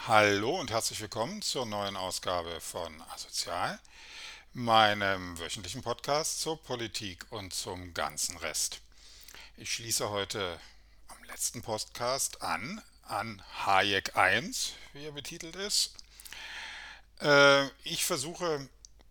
Hallo und herzlich willkommen zur neuen Ausgabe von Asozial, meinem wöchentlichen Podcast zur Politik und zum ganzen Rest. Ich schließe heute am letzten Podcast an Hayek 1, wie er betitelt ist. Ich versuche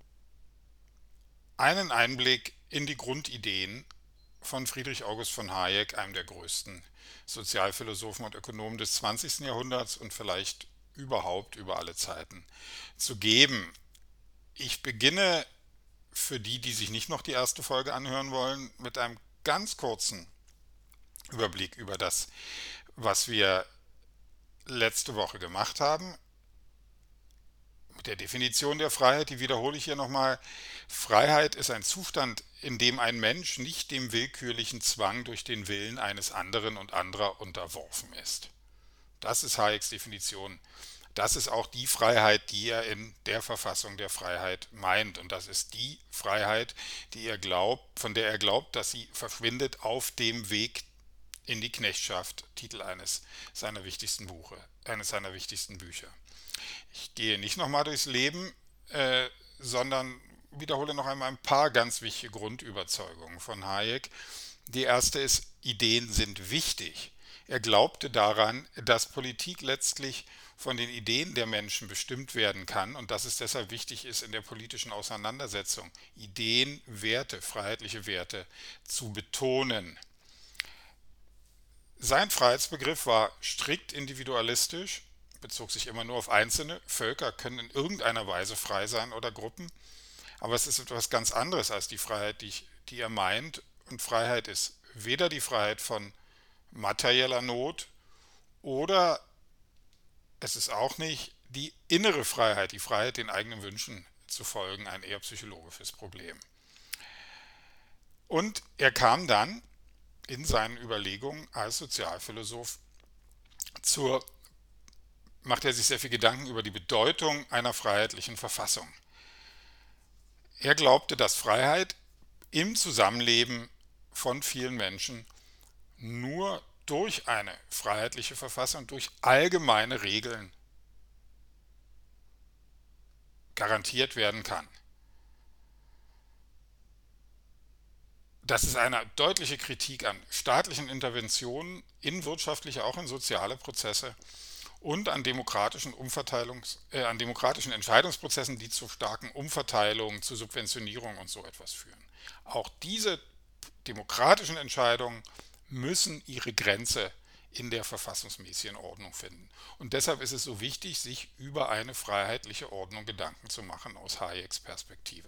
einen Einblick in die Grundideen von Friedrich August von Hayek, einem der größten Sozialphilosophen und Ökonomen des 20. Jahrhunderts und vielleicht überhaupt über alle Zeiten, zu geben. Ich beginne für die, die sich nicht noch die erste Folge anhören wollen, mit einem ganz kurzen Überblick über das, was wir letzte Woche gemacht haben. Mit der Definition der Freiheit, die wiederhole ich hier nochmal. Freiheit ist ein Zustand, in dem ein Mensch nicht dem willkürlichen Zwang durch den Willen eines anderen und anderer unterworfen ist. Das ist Hayeks Definition. Das ist auch die Freiheit, die er in der Verfassung der Freiheit meint. Und das ist die Freiheit, die er glaubt, von der er glaubt, dass sie verschwindet auf dem Weg in die Knechtschaft, Titel eines seiner wichtigsten Bücher. Ich gehe nicht nochmal durchs Leben, sondern wiederhole noch einmal ein paar ganz wichtige Grundüberzeugungen von Hayek. Die erste ist, Ideen sind wichtig. Er glaubte daran, dass Politik letztlich von den Ideen der Menschen bestimmt werden kann und dass es deshalb wichtig ist, in der politischen Auseinandersetzung Ideen, Werte, freiheitliche Werte zu betonen. Sein Freiheitsbegriff war strikt individualistisch, bezog sich immer nur auf Einzelne. Völker können in irgendeiner Weise frei sein oder Gruppen, aber es ist etwas ganz anderes als die Freiheit, die er meint. Und Freiheit ist weder die Freiheit von materieller Not oder es ist auch nicht die innere Freiheit, die Freiheit, den eigenen Wünschen zu folgen, ein eher psychologisches Problem. Und er kam dann in seinen Überlegungen als Sozialphilosoph zur, macht er sich sehr viel Gedanken über die Bedeutung einer freiheitlichen Verfassung. Er glaubte, dass Freiheit im Zusammenleben von vielen Menschen nur durch eine freiheitliche Verfassung, durch allgemeine Regeln garantiert werden kann. Das ist eine deutliche Kritik an staatlichen Interventionen in wirtschaftliche, auch in soziale Prozesse und an demokratischen Entscheidungsprozessen, die zu starken Umverteilungen, zu Subventionierung und so etwas führen. Auch diese demokratischen Entscheidungen müssen ihre Grenze in der verfassungsmäßigen Ordnung finden. Und deshalb ist es so wichtig, sich über eine freiheitliche Ordnung Gedanken zu machen aus Hayeks Perspektive.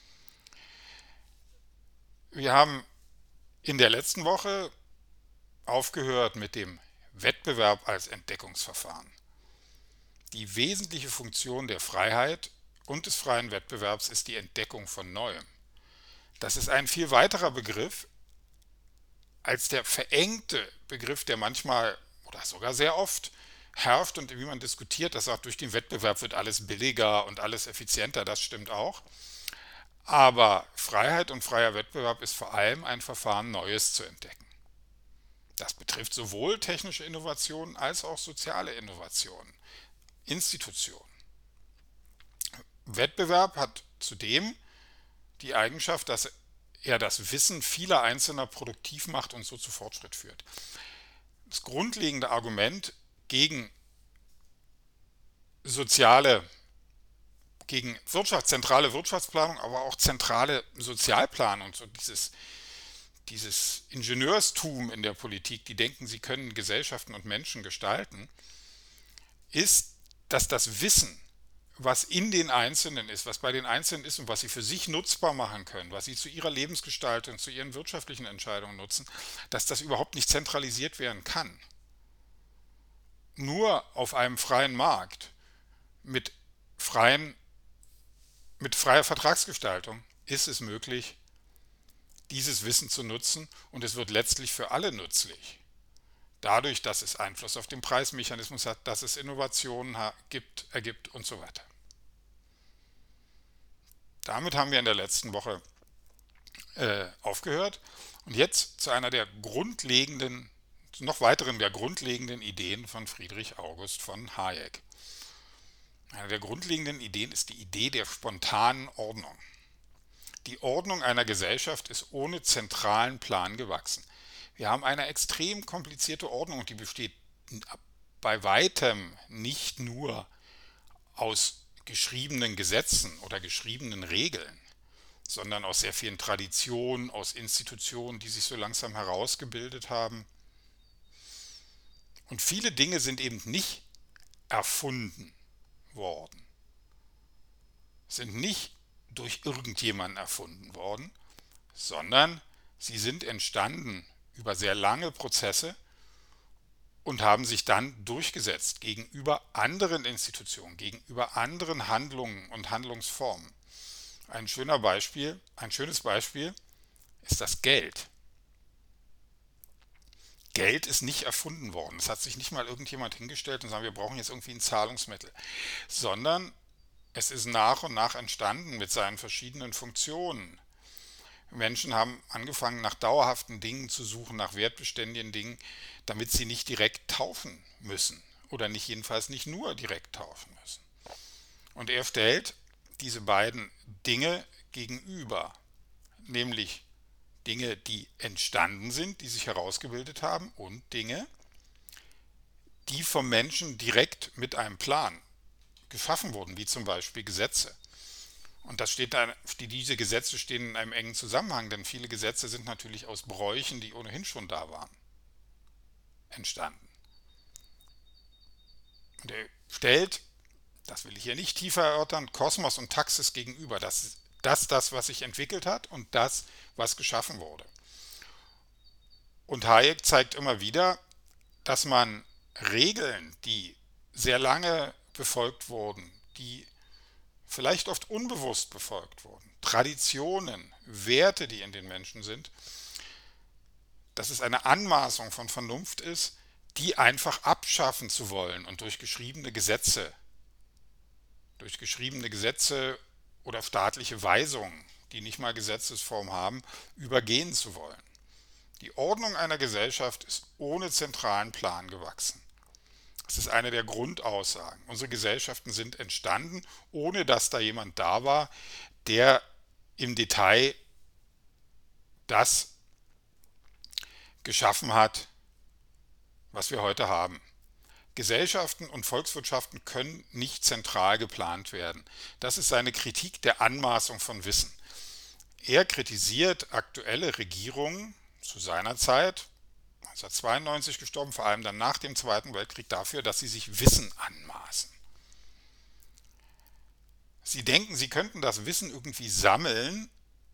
Wir haben in der letzten Woche aufgehört mit dem Wettbewerb als Entdeckungsverfahren. Die wesentliche Funktion der Freiheit und des freien Wettbewerbs ist die Entdeckung von Neuem. Das ist ein viel weiterer Begriff als der verengte Begriff, der manchmal oder sogar sehr oft herrscht und wie man diskutiert, das sagt, durch den Wettbewerb wird alles billiger und alles effizienter, das stimmt auch. Aber Freiheit und freier Wettbewerb ist vor allem ein Verfahren, Neues zu entdecken. Das betrifft sowohl technische Innovationen als auch soziale Innovationen, Institutionen. Wettbewerb hat zudem die Eigenschaft, dass er das Wissen vieler Einzelner produktiv macht und so zu Fortschritt führt. Das grundlegende Argument gegen soziale, gegen zentrale Wirtschaftsplanung, aber auch zentrale Sozialplanung, so dieses Ingenieurstum in der Politik, die denken, sie können Gesellschaften und Menschen gestalten, ist, dass das Wissen, was in den Einzelnen ist, was bei den Einzelnen ist und was sie für sich nutzbar machen können, was sie zu ihrer Lebensgestaltung, zu ihren wirtschaftlichen Entscheidungen nutzen, dass das überhaupt nicht zentralisiert werden kann. Nur auf einem freien Markt mit, freien, mit freier Vertragsgestaltung ist es möglich, dieses Wissen zu nutzen und es wird letztlich für alle nützlich. Dadurch, dass es Einfluss auf den Preismechanismus hat, dass es Innovationen ergibt und so weiter. Damit haben wir in der letzten Woche aufgehört und jetzt zu einer der grundlegenden noch weiteren der grundlegenden Ideen von Friedrich August von Hayek. Eine der grundlegenden Ideen ist die Idee der spontanen Ordnung. Die Ordnung einer Gesellschaft ist ohne zentralen Plan gewachsen. Wir haben eine extrem komplizierte Ordnung und die besteht bei weitem nicht nur aus geschriebenen Gesetzen oder geschriebenen Regeln, sondern aus sehr vielen Traditionen, aus Institutionen, die sich so langsam herausgebildet haben. Und viele Dinge sind eben nicht erfunden worden, sind nicht durch irgendjemanden erfunden worden, sondern sie sind entstanden über sehr lange Prozesse und haben sich dann durchgesetzt gegenüber anderen Institutionen, gegenüber anderen Handlungen und Handlungsformen. Ein schönes Beispiel ist das Geld. Geld ist nicht erfunden worden. Es hat sich nicht mal irgendjemand hingestellt und gesagt, wir brauchen jetzt irgendwie ein Zahlungsmittel, sondern es ist nach und nach entstanden mit seinen verschiedenen Funktionen. Menschen haben angefangen, nach dauerhaften Dingen zu suchen, nach wertbeständigen Dingen, damit sie nicht direkt tauschen müssen oder nicht jedenfalls nicht nur direkt tauschen müssen. Und er stellt diese beiden Dinge gegenüber, nämlich Dinge, die entstanden sind, die sich herausgebildet haben und Dinge, die vom Menschen direkt mit einem Plan geschaffen wurden, wie zum Beispiel Gesetze. Und diese Gesetze stehen in einem engen Zusammenhang, denn viele Gesetze sind natürlich aus Bräuchen, die ohnehin schon da waren, entstanden. Und er stellt, das will ich hier nicht tiefer erörtern, Kosmos und Taxis gegenüber. Das, was sich entwickelt hat und das, was geschaffen wurde. Und Hayek zeigt immer wieder, dass man Regeln, die sehr lange befolgt wurden, die vielleicht oft unbewusst befolgt wurden, Traditionen, Werte, die in den Menschen sind, dass es eine Anmaßung von Vernunft ist, die einfach abschaffen zu wollen und durch geschriebene Gesetze oder staatliche Weisungen, die nicht mal Gesetzesform haben, übergehen zu wollen. Die Ordnung einer Gesellschaft ist ohne zentralen Plan gewachsen. Das ist eine der Grundaussagen. Unsere Gesellschaften sind entstanden, ohne dass da jemand da war, der im Detail das geschaffen hat, was wir heute haben. Gesellschaften und Volkswirtschaften können nicht zentral geplant werden. Das ist seine Kritik der Anmaßung von Wissen. Er kritisiert aktuelle Regierungen zu seiner Zeit, 1992 gestorben, vor allem dann nach dem Zweiten Weltkrieg, dafür, dass sie sich Wissen anmaßen. Sie denken, sie könnten das Wissen irgendwie sammeln,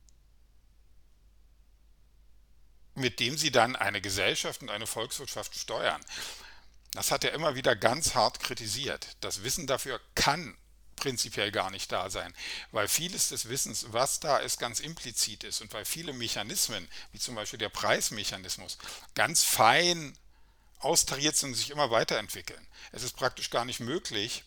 mit dem sie dann eine Gesellschaft und eine Volkswirtschaft steuern. Das hat er immer wieder ganz hart kritisiert. Das Wissen dafür kann prinzipiell gar nicht da sein, weil vieles des Wissens, was da ist, ganz implizit ist und weil viele Mechanismen, wie zum Beispiel der Preismechanismus, ganz fein austariert sind und sich immer weiterentwickeln. Es ist praktisch gar nicht möglich,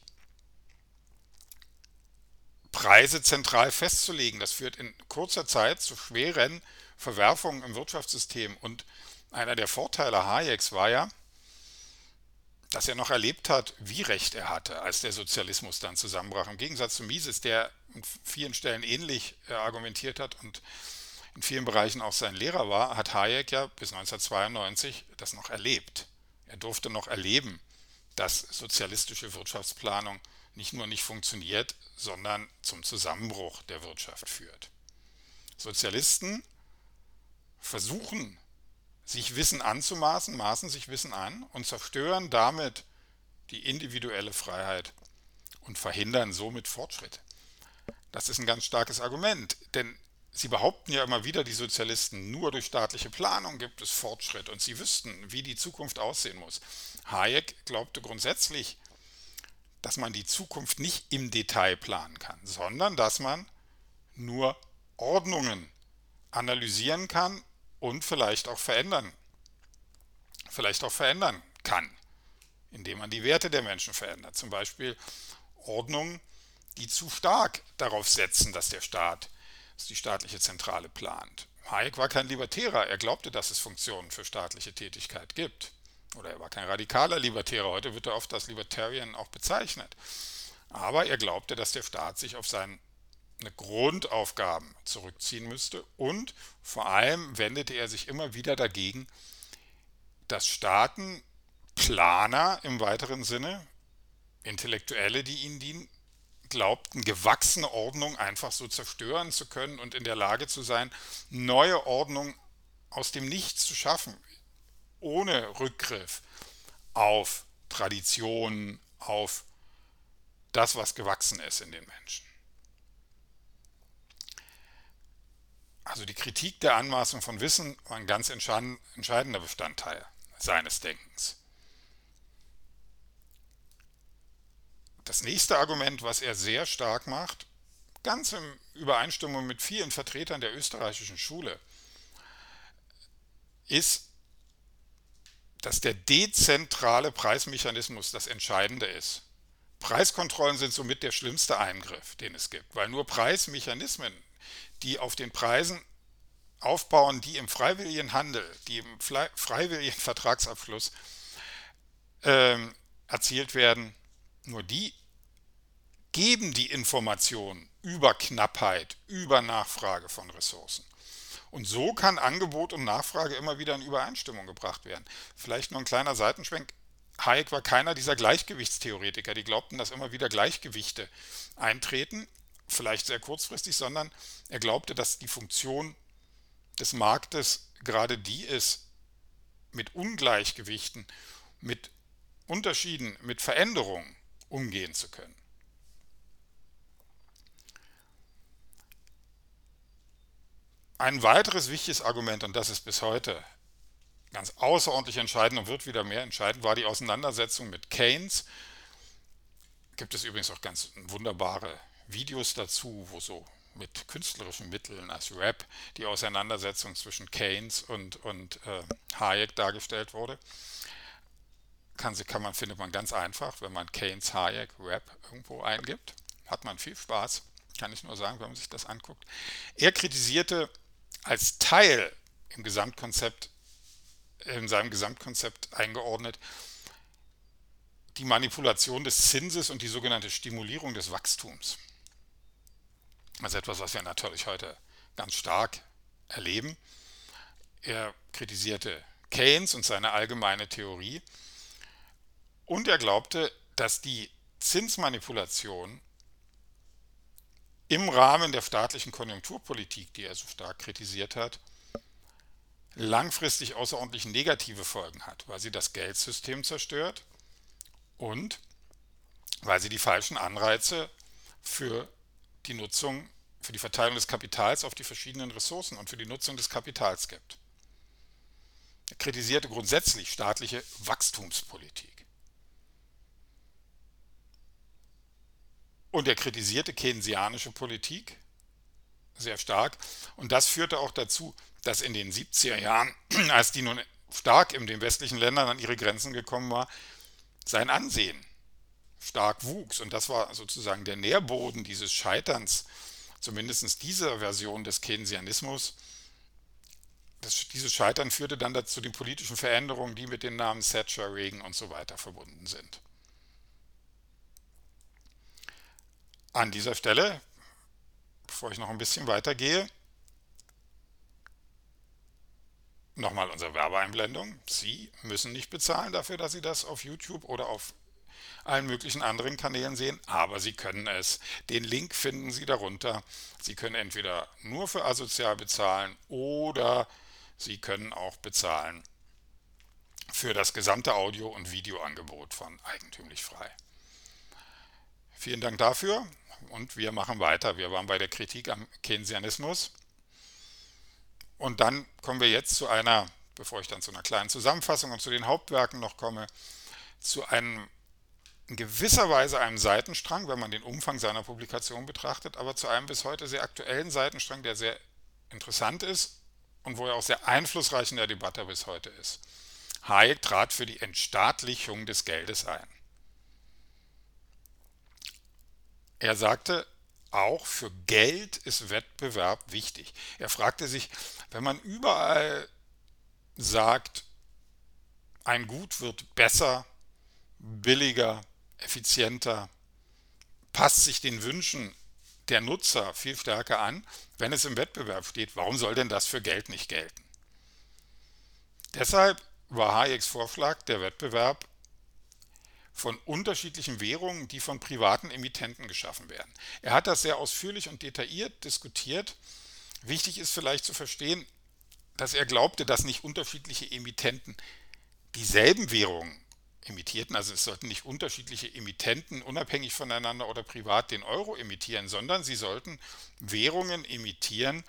Preise zentral festzulegen. Das führt in kurzer Zeit zu schweren Verwerfungen im Wirtschaftssystem. Und einer der Vorteile Hayeks war ja, dass er noch erlebt hat, wie recht er hatte, als der Sozialismus dann zusammenbrach. Im Gegensatz zu Mises, der an vielen Stellen ähnlich argumentiert hat und in vielen Bereichen auch sein Lehrer war, hat Hayek ja bis 1992 das noch erlebt. Er durfte noch erleben, dass sozialistische Wirtschaftsplanung nicht nur nicht funktioniert, sondern zum Zusammenbruch der Wirtschaft führt. Sozialisten versuchen, sich Wissen anzumaßen, maßen sich Wissen an und zerstören damit die individuelle Freiheit und verhindern somit Fortschritt. Das ist ein ganz starkes Argument, denn sie behaupten ja immer wieder, die Sozialisten, nur durch staatliche Planung gibt es Fortschritt und sie wüssten, wie die Zukunft aussehen muss. Hayek glaubte grundsätzlich, dass man die Zukunft nicht im Detail planen kann, sondern dass man nur Ordnungen analysieren kann und vielleicht auch verändern kann, indem man die Werte der Menschen verändert. Zum Beispiel Ordnungen, die zu stark darauf setzen, dass die staatliche Zentrale plant. Hayek war kein Libertärer, er glaubte, dass es Funktionen für staatliche Tätigkeit gibt. Oder er war kein radikaler Libertärer, heute wird er oft als Libertarian auch bezeichnet. Aber er glaubte, dass der Staat sich auf seine Grundaufgaben zurückziehen müsste und vor allem wendete er sich immer wieder dagegen, dass Staaten Planer im weiteren Sinne, Intellektuelle, die ihnen dienen, glaubten, gewachsene Ordnung einfach so zerstören zu können und in der Lage zu sein, neue Ordnung aus dem Nichts zu schaffen, ohne Rückgriff auf Traditionen, auf das, was gewachsen ist in den Menschen. Also die Kritik der Anmaßung von Wissen war ein ganz entscheidender Bestandteil seines Denkens. Das nächste Argument, was er sehr stark macht, ganz in Übereinstimmung mit vielen Vertretern der österreichischen Schule, ist, dass der dezentrale Preismechanismus das Entscheidende ist. Preiskontrollen sind somit der schlimmste Eingriff, den es gibt, weil nur Preismechanismen, die auf den Preisen aufbauen, die im freiwilligen Handel, die im freiwilligen Vertragsabschluss erzielt werden, nur die geben die Information über Knappheit, über Nachfrage von Ressourcen. Und so kann Angebot und Nachfrage immer wieder in Übereinstimmung gebracht werden. Vielleicht nur ein kleiner Seitenschwenk. Hayek war keiner dieser Gleichgewichtstheoretiker, die glaubten, dass immer wieder Gleichgewichte eintreten, vielleicht sehr kurzfristig, sondern er glaubte, dass die Funktion des Marktes gerade die ist, mit Ungleichgewichten, mit Unterschieden, mit Veränderungen umgehen zu können. Ein weiteres wichtiges Argument, und das ist bis heute ganz außerordentlich entscheidend und wird wieder mehr entscheidend, war die Auseinandersetzung mit Keynes. Gibt es übrigens auch ganz wunderbare Videos dazu, wo so mit künstlerischen Mitteln als Rap die Auseinandersetzung zwischen Keynes und Hayek dargestellt wurde. Findet man ganz einfach, wenn man Keynes, Hayek, Rap irgendwo eingibt. Hat man viel Spaß, kann ich nur sagen, wenn man sich das anguckt. Er kritisierte als Teil im Gesamtkonzept, in seinem Gesamtkonzept eingeordnet, die Manipulation des Zinses und die sogenannte Stimulierung des Wachstums. Das ist etwas, was wir natürlich heute ganz stark erleben. Er kritisierte Keynes und seine allgemeine Theorie und er glaubte, dass die Zinsmanipulation im Rahmen der staatlichen Konjunkturpolitik, die er so stark kritisiert hat, langfristig außerordentlich negative Folgen hat, weil sie das Geldsystem zerstört und weil sie die falschen Anreize für die Nutzung, für die Verteilung des Kapitals auf die verschiedenen Ressourcen und für die Nutzung des Kapitals gibt. Er kritisierte grundsätzlich staatliche Wachstumspolitik. Und er kritisierte keynesianische Politik sehr stark. Und das führte auch dazu, dass in den 70er Jahren, als die nun stark in den westlichen Ländern an ihre Grenzen gekommen war, sein Ansehen stark wuchs. Und das war sozusagen der Nährboden dieses Scheiterns, zumindest dieser Version des Keynesianismus. Dieses Scheitern führte dann dazu den politischen Veränderungen, die mit den Namen Thatcher, Reagan und so weiter verbunden sind. An dieser Stelle, bevor ich noch ein bisschen weitergehe, nochmal unsere Werbeeinblendung. Sie müssen nicht bezahlen dafür, dass Sie das auf YouTube oder auf allen möglichen anderen Kanälen sehen, aber Sie können es. Den Link finden Sie darunter. Sie können entweder nur für asozial bezahlen oder Sie können auch bezahlen für das gesamte Audio- und Videoangebot von Eigentümlich Frei. Vielen Dank dafür und wir machen weiter. Wir waren bei der Kritik am Keynesianismus und dann kommen wir jetzt zu einer, bevor ich dann zu einer kleinen Zusammenfassung und zu den Hauptwerken noch komme, zu einem in gewisser Weise einem Seitenstrang, wenn man den Umfang seiner Publikation betrachtet, aber zu einem bis heute sehr aktuellen Seitenstrang, der sehr interessant ist und wo er auch sehr einflussreich in der Debatte bis heute ist. Hayek trat für die Entstaatlichung des Geldes ein. Er sagte, auch für Geld ist Wettbewerb wichtig. Er fragte sich, wenn man überall sagt, ein Gut wird besser, billiger, effizienter, passt sich den Wünschen der Nutzer viel stärker an, wenn es im Wettbewerb steht. Warum soll denn das für Geld nicht gelten? Deshalb war Hayeks Vorschlag der Wettbewerb von unterschiedlichen Währungen, die von privaten Emittenten geschaffen werden. Er hat das sehr ausführlich und detailliert diskutiert. Wichtig ist vielleicht zu verstehen, dass er glaubte, dass nicht unterschiedliche Emittenten dieselben Währungen emittierten, also es sollten nicht unterschiedliche Emittenten unabhängig voneinander oder privat den Euro emittieren, sondern sie sollten Währungen emittieren,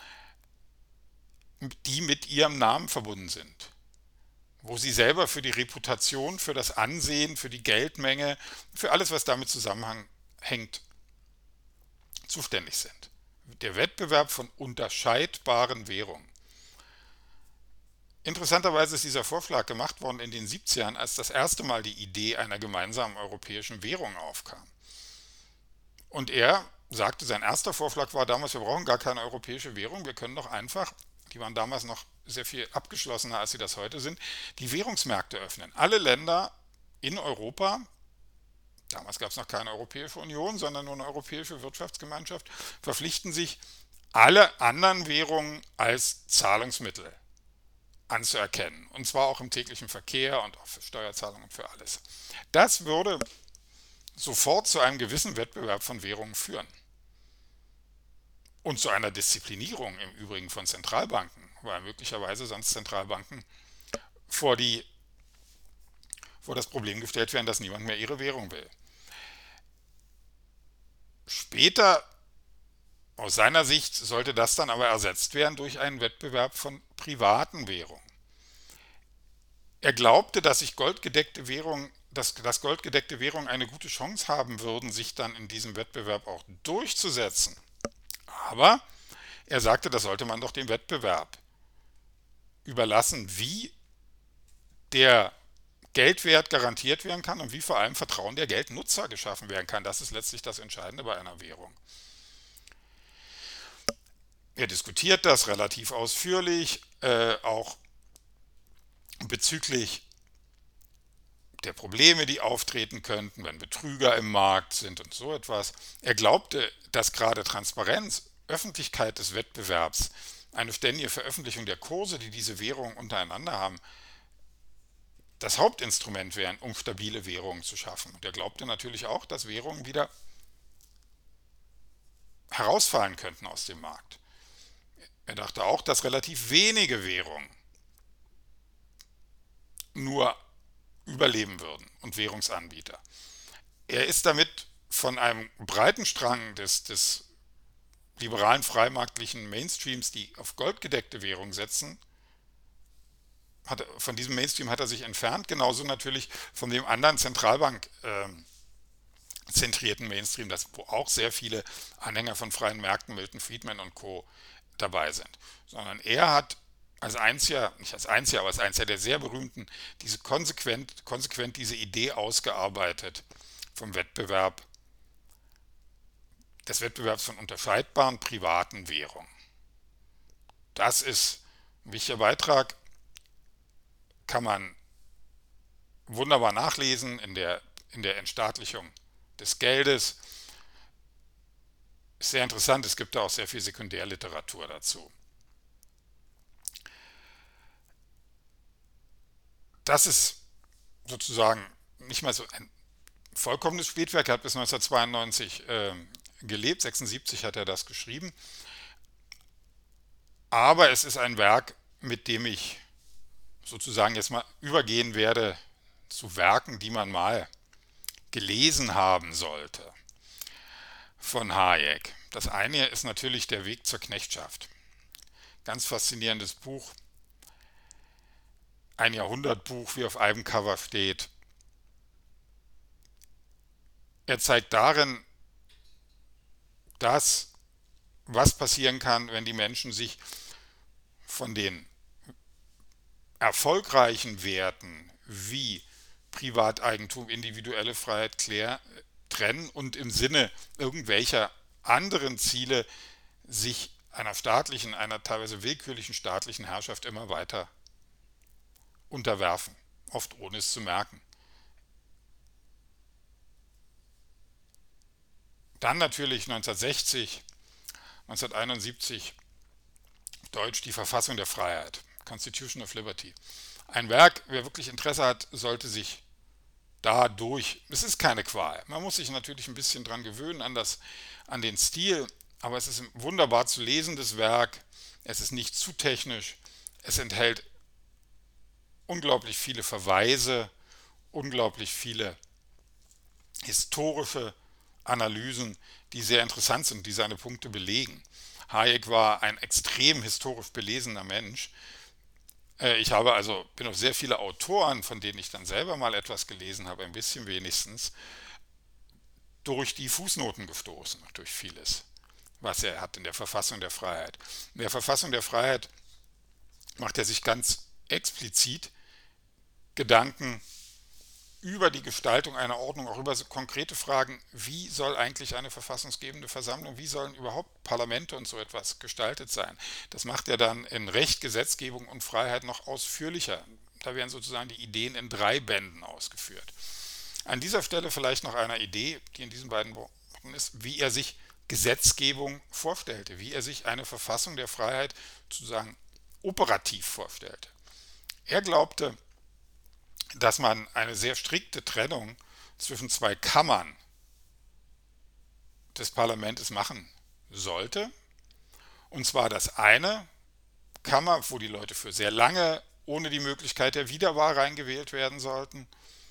die mit ihrem Namen verbunden sind, wo sie selber für die Reputation, für das Ansehen, für die Geldmenge, für alles, was damit zusammenhängt, zuständig sind. Der Wettbewerb von unterscheidbaren Währungen. Interessanterweise ist dieser Vorschlag gemacht worden in den 70ern, als das erste Mal die Idee einer gemeinsamen europäischen Währung aufkam. Und er sagte, sein erster Vorschlag war damals, wir brauchen gar keine europäische Währung, wir können doch einfach, die waren damals noch sehr viel abgeschlossener, als sie das heute sind, die Währungsmärkte öffnen. Alle Länder in Europa, damals gab es noch keine Europäische Union, sondern nur eine europäische Wirtschaftsgemeinschaft, verpflichten sich, alle anderen Währungen als Zahlungsmittel anzuerkennen. Und zwar auch im täglichen Verkehr und auch für Steuerzahlungen und für alles. Das würde sofort zu einem gewissen Wettbewerb von Währungen führen. Und zu einer Disziplinierung im Übrigen von Zentralbanken, weil möglicherweise sonst Zentralbanken vor, vor das Problem gestellt werden, dass niemand mehr ihre Währung will. Später, aus seiner Sicht, sollte das dann aber ersetzt werden durch einen Wettbewerb von privaten Währungen. Er glaubte, dass sich goldgedeckte Währungen, dass goldgedeckte Währungen eine gute Chance haben würden, sich dann in diesem Wettbewerb auch durchzusetzen. Aber er sagte, das sollte man doch dem Wettbewerb überlassen, wie der Geldwert garantiert werden kann und wie vor allem Vertrauen der Geldnutzer geschaffen werden kann. Das ist letztlich das Entscheidende bei einer Währung. Er diskutiert das relativ ausführlich, auch bezüglich der Probleme, die auftreten könnten, wenn Betrüger im Markt sind und so etwas. Er glaubte, dass gerade Transparenz, Öffentlichkeit des Wettbewerbs, eine ständige Veröffentlichung der Kurse, die diese Währungen untereinander haben, das Hauptinstrument wären, um stabile Währungen zu schaffen. Und er glaubte natürlich auch, dass Währungen wieder herausfallen könnten aus dem Markt. Er dachte auch, dass relativ wenige Währungen nur überleben würden und Währungsanbieter. Er ist damit von einem breiten Strang des liberalen freimarktlichen Mainstreams, die auf goldgedeckte Währung setzen, von diesem Mainstream hat er sich entfernt, genauso natürlich von dem anderen Zentralbank zentrierten Mainstream, wo auch sehr viele Anhänger von freien Märkten, Milton Friedman und Co. dabei sind. Sondern er hat als einziger, nicht als einziger, aber als einziger der sehr berühmten, konsequent diese Idee ausgearbeitet vom Wettbewerb, des Wettbewerbs von unterscheidbaren privaten Währungen. Das ist ein wichtiger Beitrag, kann man wunderbar nachlesen in der Entstaatlichung des Geldes. Ist sehr interessant, es gibt da auch sehr viel Sekundärliteratur dazu. Das ist sozusagen nicht mal so ein vollkommenes Spätwerk. Er hat bis 1992 gelebt, 1976 hat er das geschrieben. Aber es ist ein Werk, mit dem ich sozusagen jetzt mal übergehen werde zu Werken, die man mal gelesen haben sollte von Hayek. Das eine ist natürlich Der Weg zur Knechtschaft. Ganz faszinierendes Buch. Ein Jahrhundertbuch, wie auf einem Cover steht. Er zeigt darin, was passieren kann, wenn die Menschen sich von den erfolgreichen Werten wie Privateigentum, individuelle Freiheit trennen und im Sinne irgendwelcher anderen Ziele sich einer teilweise willkürlichen staatlichen Herrschaft immer weiter unterwerfen. oft ohne es zu merken. Dann natürlich 1960, 1971 Deutsch die Verfassung der Freiheit, Constitution of Liberty. Ein Werk, wer wirklich Interesse hat, sollte sich dadurch, es ist keine Qual. Man muss sich natürlich ein bisschen dran gewöhnen an den Stil, aber es ist ein wunderbar zu lesendes Werk. Es ist nicht zu technisch. Es enthält unglaublich viele Verweise, unglaublich viele historische Analysen, die sehr interessant sind, die seine Punkte belegen. Hayek war ein extrem historisch belesener Mensch. Bin auf sehr viele Autoren, von denen ich dann selber mal etwas gelesen habe, ein bisschen wenigstens, durch die Fußnoten gestoßen, durch vieles, was er hat in der Verfassung der Freiheit. In der Verfassung der Freiheit macht er sich ganz explizit Gedanken über die Gestaltung einer Ordnung, auch über so konkrete Fragen, wie soll eigentlich eine verfassungsgebende Versammlung, wie sollen überhaupt Parlamente und so etwas gestaltet sein. Das macht er dann in Recht, Gesetzgebung und Freiheit noch ausführlicher. Da werden sozusagen die Ideen in 3 Bänden ausgeführt. An dieser Stelle vielleicht noch eine Idee, die in diesen beiden Worten ist, wie er sich Gesetzgebung vorstellte, wie er sich eine Verfassung der Freiheit sozusagen operativ vorstellte. Er glaubte, dass man eine sehr strikte Trennung zwischen 2 Kammern des Parlaments machen sollte. Und zwar das eine Kammer, wo die Leute für sehr lange ohne die Möglichkeit der Wiederwahl reingewählt werden sollten,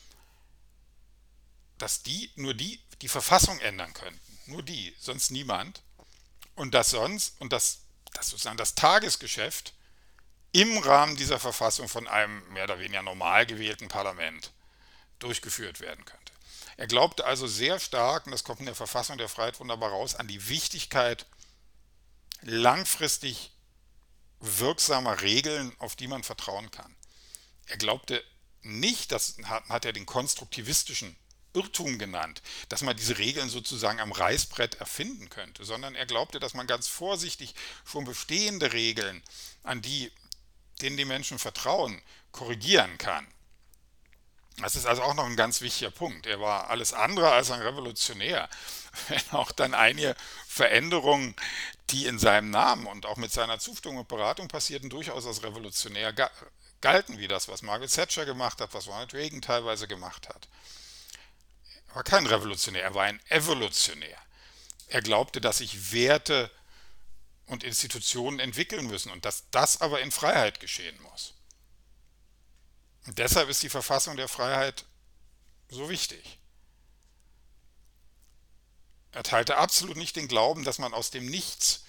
dass die Verfassung ändern könnten. Nur die, sonst niemand. Und dass sozusagen das Tagesgeschäft im Rahmen dieser Verfassung von einem mehr oder weniger normal gewählten Parlament durchgeführt werden könnte. Er glaubte also sehr stark, und das kommt in der Verfassung der Freiheit wunderbar raus, an die Wichtigkeit langfristig wirksamer Regeln, auf die man vertrauen kann. Er glaubte nicht, das hat er den konstruktivistischen Irrtum genannt, dass man diese Regeln sozusagen am Reißbrett erfinden könnte, sondern er glaubte, dass man ganz vorsichtig schon bestehende Regeln, denen die Menschen vertrauen, korrigieren kann. Das ist also auch noch ein ganz wichtiger Punkt. Er war alles andere als ein Revolutionär, wenn auch dann einige Veränderungen, die in seinem Namen und auch mit seiner Zustimmung und Beratung passierten, durchaus als revolutionär galten, wie das, was Margaret Thatcher gemacht hat, was Ronald Reagan teilweise gemacht hat. Er war kein Revolutionär, er war ein Evolutionär. Er glaubte, dass sich Werte und Institutionen entwickeln müssen und dass das aber in Freiheit geschehen muss. Und deshalb ist die Verfassung der Freiheit so wichtig. Er teilte absolut nicht den Glauben, dass man aus dem Nichts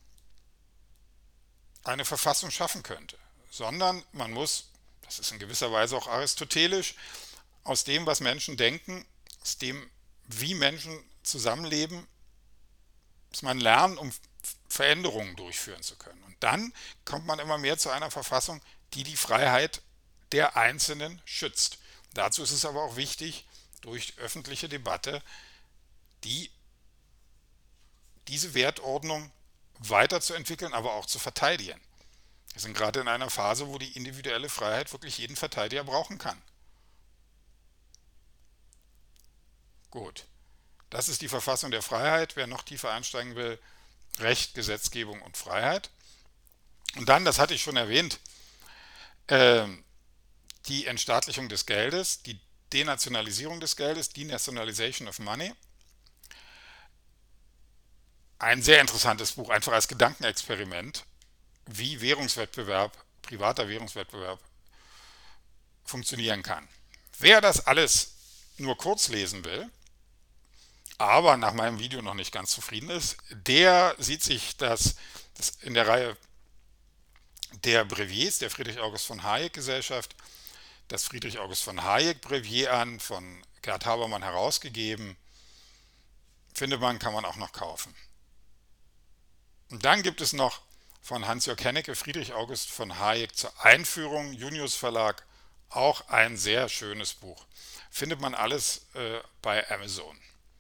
eine Verfassung schaffen könnte, sondern man muss, das ist in gewisser Weise auch aristotelisch, aus dem, was Menschen denken, aus dem, wie Menschen zusammenleben, muss man lernen, um Veränderungen durchführen zu können. Und dann kommt man immer mehr zu einer Verfassung, die die Freiheit der Einzelnen schützt. Dazu ist es aber auch wichtig, durch öffentliche Debatte diese Wertordnung weiterzuentwickeln, aber auch zu verteidigen. Wir sind gerade in einer Phase, wo die individuelle Freiheit wirklich jeden Verteidiger brauchen kann. Gut, das ist die Verfassung der Freiheit. Wer noch tiefer einsteigen will, Recht, Gesetzgebung und Freiheit. Und dann, das hatte ich schon erwähnt, die Entstaatlichung des Geldes, die Denationalisierung des Geldes, Denationalization of Money. Ein sehr interessantes Buch, einfach als Gedankenexperiment, wie privater Währungswettbewerb funktionieren kann. Wer das alles nur kurz lesen will, aber nach meinem Video noch nicht ganz zufrieden ist, der sieht sich das in der Reihe der Brevets der Friedrich August von Hayek Gesellschaft, das Friedrich August von Hayek Brevier an, von Gerd Habermann herausgegeben. Findet man, kann man auch noch kaufen. Und dann gibt es noch von Hans-Jörg Hennecke Friedrich August von Hayek zur Einführung, Junius Verlag, auch ein sehr schönes Buch. Findet man alles bei Amazon.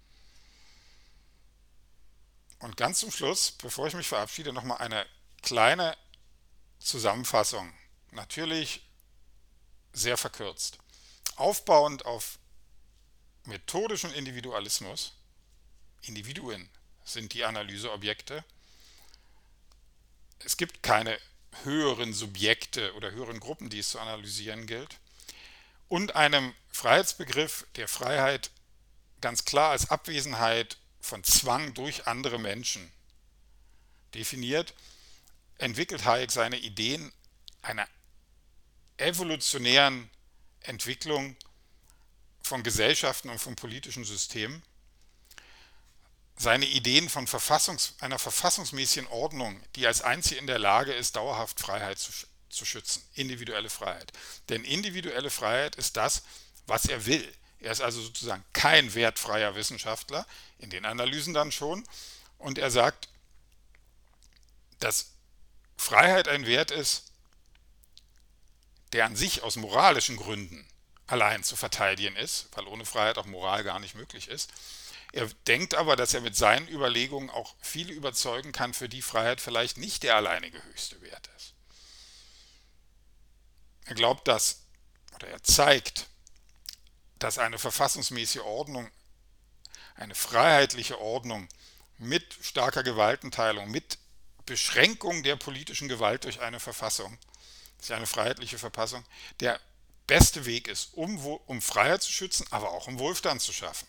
Und ganz zum Schluss, bevor ich mich verabschiede, nochmal eine kleine Zusammenfassung. Natürlich sehr verkürzt. Aufbauend auf methodischem Individualismus, Individuen sind die Analyseobjekte, es gibt keine höheren Subjekte oder höheren Gruppen, die es zu analysieren gilt, und einem Freiheitsbegriff der Freiheit ganz klar als Abwesenheit von Zwang durch andere Menschen definiert, entwickelt Hayek seine Ideen einer evolutionären Entwicklung von Gesellschaften und von politischen Systemen, seine Ideen von einer verfassungsmäßigen Ordnung, die als einzige in der Lage ist, dauerhaft Freiheit zu schützen, individuelle Freiheit. Denn individuelle Freiheit ist das, was er will. Er ist also sozusagen kein wertfreier Wissenschaftler, in den Analysen dann schon, und er sagt, dass Freiheit ein Wert ist, der an sich aus moralischen Gründen allein zu verteidigen ist, weil ohne Freiheit auch Moral gar nicht möglich ist. Er denkt aber, dass er mit seinen Überlegungen auch viele überzeugen kann, für die Freiheit vielleicht nicht der alleinige höchste Wert ist. Er glaubt, oder er zeigt, dass eine verfassungsmäßige Ordnung, eine freiheitliche Ordnung mit starker Gewaltenteilung, mit Beschränkung der politischen Gewalt durch eine Verfassung, durch eine freiheitliche Verfassung, der beste Weg ist, um Freiheit zu schützen, aber auch um Wohlstand zu schaffen.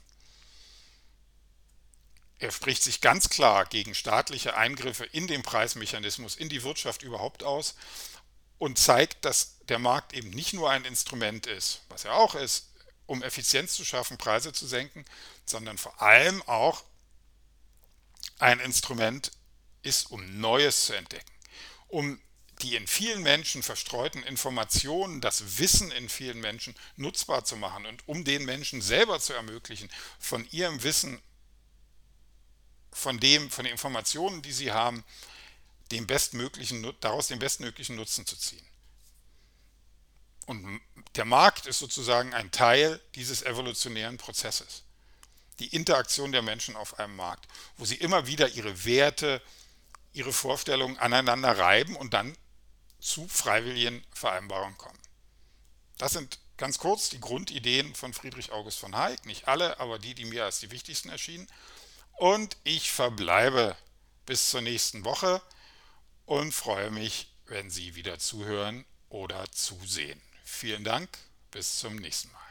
Er spricht sich ganz klar gegen staatliche Eingriffe in den Preismechanismus, in die Wirtschaft überhaupt aus und zeigt, dass der Markt eben nicht nur ein Instrument ist, was er auch ist, um Effizienz zu schaffen, Preise zu senken, sondern vor allem auch ein Instrument ist, um Neues zu entdecken, um die in vielen Menschen verstreuten Informationen, das Wissen in vielen Menschen nutzbar zu machen und um den Menschen selber zu ermöglichen, von ihrem Wissen, von den Informationen, die sie haben, daraus den bestmöglichen Nutzen zu ziehen. Und der Markt ist sozusagen ein Teil dieses evolutionären Prozesses. Die Interaktion der Menschen auf einem Markt, wo sie immer wieder ihre Werte, ihre Vorstellungen aneinander reiben und dann zu freiwilligen Vereinbarungen kommen. Das sind ganz kurz die Grundideen von Friedrich August von Hayek, nicht alle, aber die mir als die wichtigsten erschienen. Und ich verbleibe bis zur nächsten Woche und freue mich, wenn Sie wieder zuhören oder zusehen. Vielen Dank, bis zum nächsten Mal.